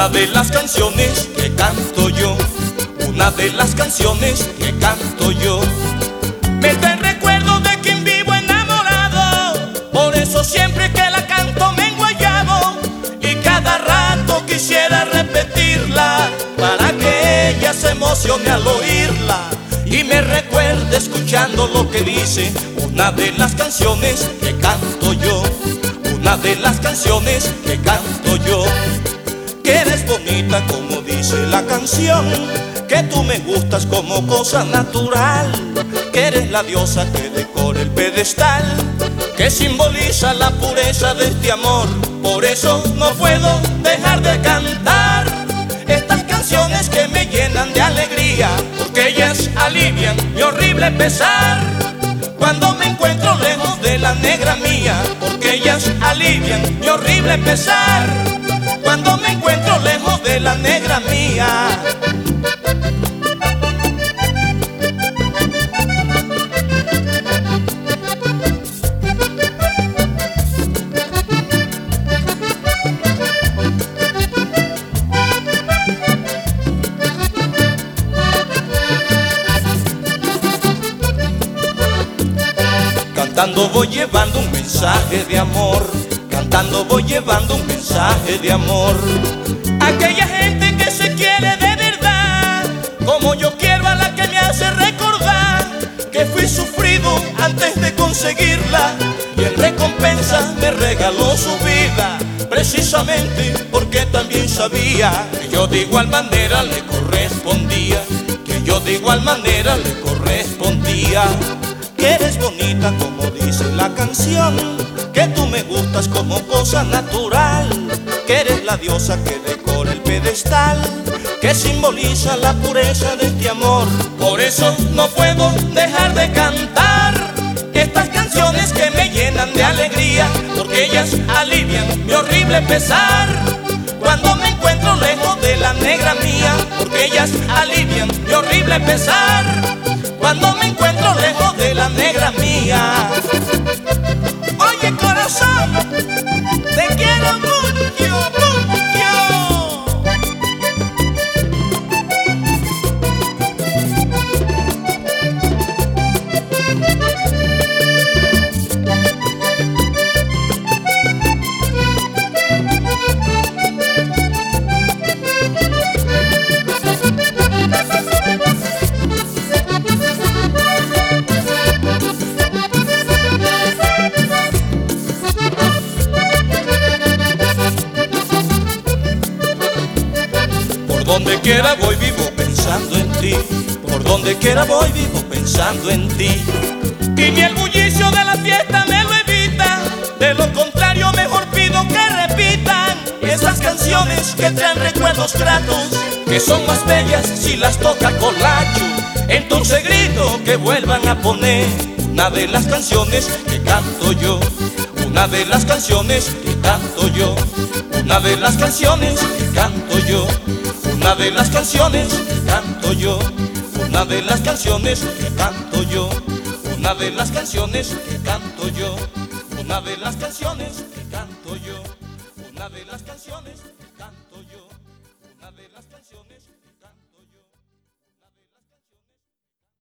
Una de las canciones que canto yo, una de las canciones que canto yo, me trae recuerdos de quien vivo enamorado. Por eso siempre que la canto me enguayabo, y cada rato quisiera repetirla para que ella se emocione al oírla y me recuerde escuchando lo que dice. Una de las canciones que canto yo, una de las canciones que canto yo, que eres bonita como dice la canción, que tú me gustas como cosa natural, que eres la diosa que decora el pedestal, que simboliza la pureza de este amor. Por eso no puedo dejar de cantar estas canciones que me llenan de alegría, porque ellas alivian mi horrible pesar cuando me encuentro lejos de la negra mía, porque ellas alivian mi horrible pesar cuando me encuentro lejos de la negra mía. Cantando voy llevando un mensaje de amor, cantando voy llevando un mensaje de amor. Aquella gente que se quiere de verdad, como yo quiero a la que me hace recordar que fui sufrido antes de conseguirla, y en recompensa me regaló su vida, precisamente porque también sabía que yo de igual manera le correspondía, que yo de igual manera le correspondía. Que eres bonita como dice la canción, que tú me gustas como cosa natural, que eres la diosa que decora el pedestal, que simboliza la pureza de este amor. Por eso no puedo dejar de cantar estas canciones que me llenan de alegría, porque ellas alivian mi horrible pesar cuando me encuentro lejos de la negra mía, porque ellas alivian mi horrible pesar cuando me encuentro lejos de la negra mía. Oye corazón, te quiero mucho, mucho. Por donde quiera voy vivo pensando en ti, por donde quiera voy vivo pensando en ti. Y ni el bullicio de la fiesta me lo evita, de lo contrario mejor pido que repitan esas canciones que traen recuerdos gratos, que son más bellas si las toca Colacho. Entonces grito que vuelvan a poner una de las canciones que canto yo, una de las canciones que canto yo, una de las canciones que canto yo, una de las canciones que canto yo, una de las canciones que canto yo, una de las canciones que canto yo, una de las canciones que canto yo, una de las canciones que canto yo.